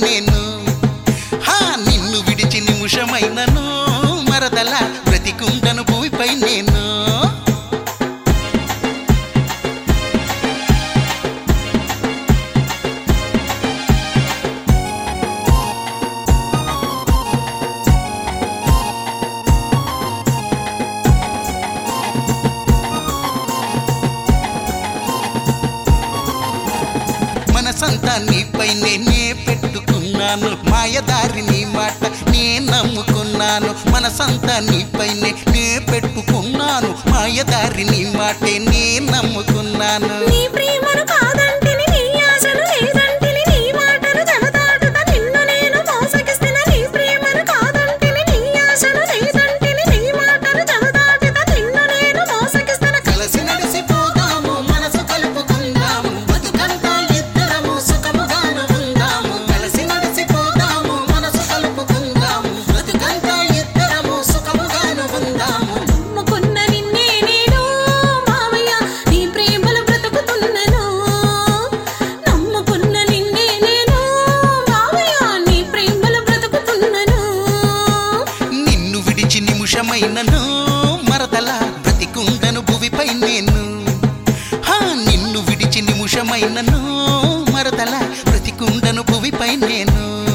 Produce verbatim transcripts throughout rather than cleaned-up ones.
నేను హా నిన్ను విడిచి నిమిషమైనను మరదల బ్రతికుండను భూమిపై నేను మనసంతా నీపై నేనే పెట్టుకున్నాను మాయదారి నీ మాట నే నమ్ముకున్నాను మనసంతా నీపై నేనే పెట్టుకున్నాను మాయదారి నీ మాటే నే నమ్ముకున్నాను నీ ప్రేమను కాదంటిని నీ ఆశను లేదంటిని నీ మాటను జవదాటుత నిన్ను నేను మోసగిస్తున్న నీ ప్రేమను కాదంటిని నీ ఆశను లేదంటిని నీ మాటను జవదాటుత నిన్ను నేను మోసగిస్తున్న కలిసి నడిసిపోదాము మనసు కలుపుకుందాము బతుకంతా ఇద్దరము సుఖముగాను ఉందాము కలిసి నడిసిపోదాము మనసు కలుపుకుందాము బతుకంతా ఇద్దరము సుఖముగాను ఉందాము నమ్ముకున్న నిన్నే నేను మావయ్య నీ ప్రేమలో బ్రతుకుతున్నాను నమ్ముకున్న నిన్నే నేను మావయ్య నీ ప్రేమలో బ్రతుకుతున్నాను నిన్ను విడిచి నిమిషమైనను మరదల బ్రతికుండను భువిపై నేను హా నిన్ను విడిచి నిమిషమైనను మరదల బ్రతికుండను భువిపై నేను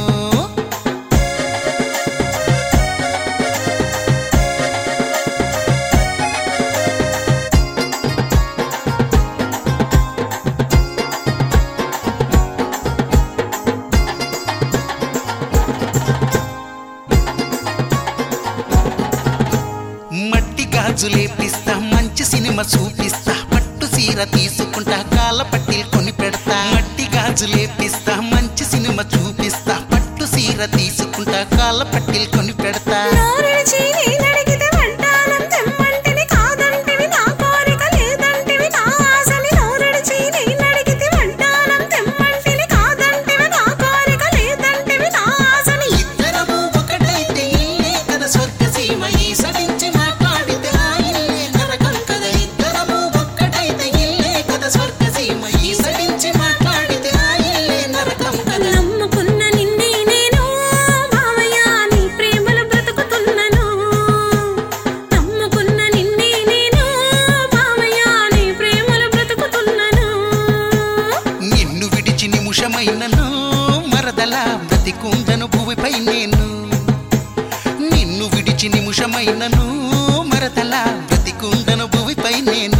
మట్టి గాజులేపిస్తా మంచి సినిమా చూపిస్తా పట్టు సీర తీసుకుంటా కాళ్ళ పట్టీలు కొని పెడతా మట్టి గాజులేపిస్తా మంచి సినిమా చూపిస్తా పట్టు సీర తీసుకుంటా కాళ్ళ పట్టీలు కొని పెడతా నోరిడిచి నేనడిగితే వడ్డానం తెమ్మంటివి కాదంటివి నా కోరిక లేదంటివి నా ఆశని నోరిడిచి నేనడిగితే వడ్డానం తెమ్మంటివి కాదంటివి నా కోరిక లేదంటివి నా ఆశని ఇద్దరము ఒకటైతే ఇల్లే కదా స్వర్గసీమ ఈ సడించి మాట్లాడితే ఆ ఇల్లే నరకం కదా ఇద్దరము ఒక్కటైతే ఇల్లే కదా స్వర్గసీమ ఈ సడించి మాట్లాడితే ఆ ఇల్లే నరకం కదా నమ్ముకున్న నిన్నే నేను మావయ్య నీ ప్రేమలో బ్రతుకుతున్నాను నమ్ముకున్న నిన్నే నేను మావయ్య నీ ప్రేమలో బ్రతుకుతున్నాను నిన్ను విడిచి నిమిషమైనను మరదల బ్రతికుండను భూమిపై నేను నిన్ను విడిచి నిమిషమైనను మరదల బ్రతికుండను భూమిపై నేను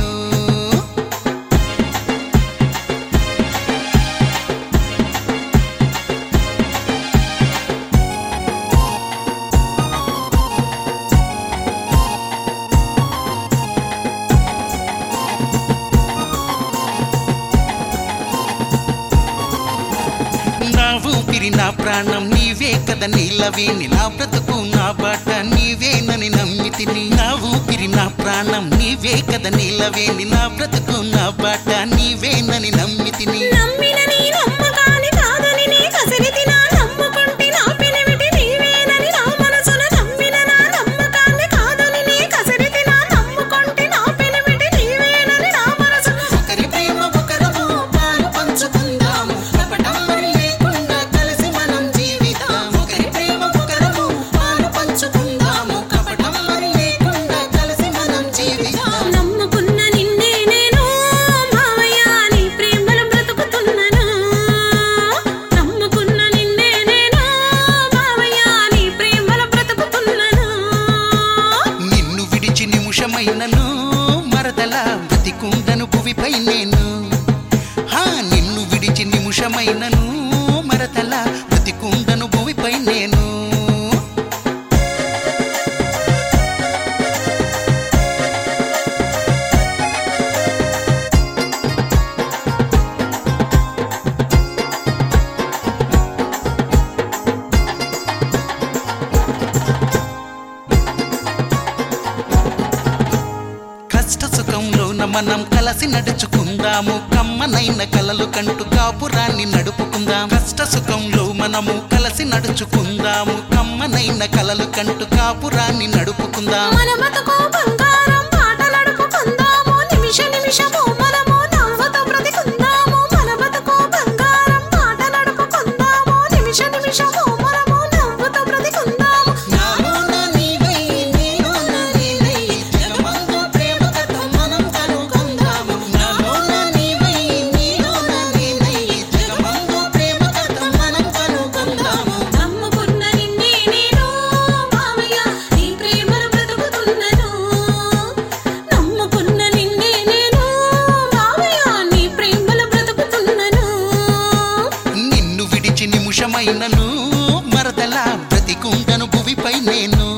నా ఊపిరి నా ప్రాణం నీవే కదా నీలవేణి నా బ్రతుకు నా బాట నీవేనని నమ్మితిని నా ఊపిరి నా ప్రాణం నీవే కదా నీలవేణి నా బ్రతుకు నా బాట నీవేనని నమ్మితిని నమ్మిన నీ నమ్మకాన్ని కాదని నీ కసిరితి నా నమ్ముకుంటే నా పెనిమిటి నీవేనని నా మనసున నమ్మిన నా నమ్మకాన్ని కాదని నీ కసిరితి నా నమ్ముకుంటే నా పెనిమిటి నీవేనని నా మనసున ఒకరి ప్రేమ ఒకరము పాలు పంచుకుందాము కపటం మరి లేకుండా కలిసి మనం జీవితాం ఒకరి ప్రేమ ఒకరము పాలు పంచుకుందాము కపటం మరి లేకుండా కలిసి మనం జీవితాం నమ్ముకున్న నిన్నే నేను మావయ్య నీ ప్రేమలో బ్రతుకుతున్నాను నమ్ముకున్న నిన్నే నేను మావయ్య నీ ప్రేమలో బ్రతుకుతున్నాను నిన్ను విడిచి నిమిషమైనను మరదల బ్రతికుండను భువిపై నేను హా నిన్ను విడిచి నిమిషమైనను మరదల బ్రతికుండను భువిపై నేను కష్ట సుఖంలోన మనం కలిసి నడుచుకుందాము కమ్మనైన కలలు కంటూ కాపురాన్ని నడుపుకుందాం కష్ట సుఖంలో మనము కలిసి నడుచుకుందాము కమ్మనైన కలలు కంటూ కాపురాన్ని నడుపుకుందాం మన బతుకు బంగారం పాట నడుపుకుందాము నిమిష నిమిషము మనము నవ్వుతో బ్రతికుందాము మన బతుకు బంగారం పాట నడుపుకుందాము నిమిష నిమిష నీపై నేను